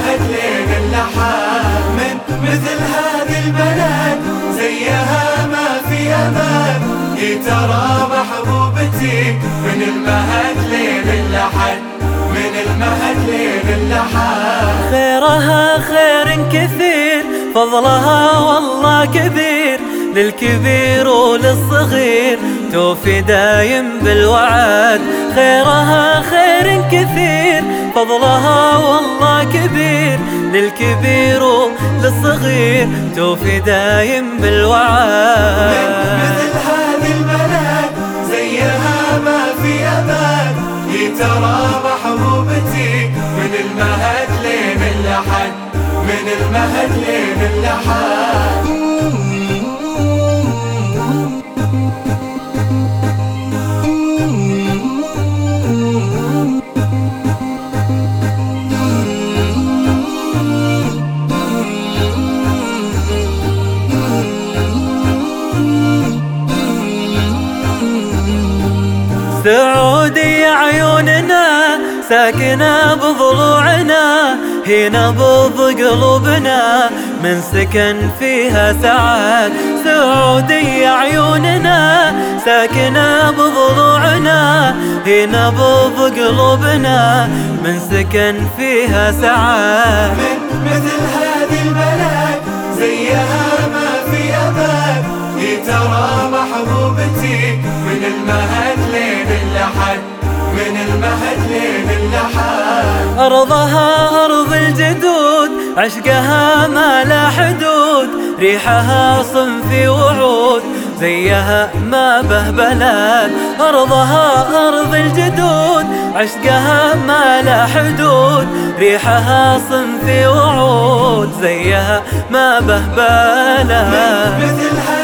المهد لين اللحد. من مثل هذه البلد زيها ما في أبد، هي ترى محبوبتي من المهد لين اللحد، من المهد لين اللحد. خيرها خير كثير، فضلها والله كبير، للكبير وللصغير توفي دايم بالوعد. خيرها خير كثير، فضلها والله كبير، للكبير وللصغير توفي دايم بالوعد. مثل هذه البلد زيها ما في أبد، هي ترى محبوبتي من المهد لين اللحد، من المهد لين اللحد. سعودي عيوننا ساكنة بضلوعنا، هي نبض قلوبنا من سكن فيها سعاد. سعودي عيوننا ساكنة بضلوعنا، هي نبض قلوبنا من سكن فيها سعاد. من مثل هذه البلد زيها ما في أبد، هي ترى محبوبتي من المهد لين اللحد، من المهد لين اللحد. أرضها أرض الجدود، عشقها ما لا حدود، ريحها صنفي وعود، زيها ما به بلد. أرضها أرض الجدود، عشقها ما لا حدود، ريحها صنفي وعود، زيها ما به بلد. مثل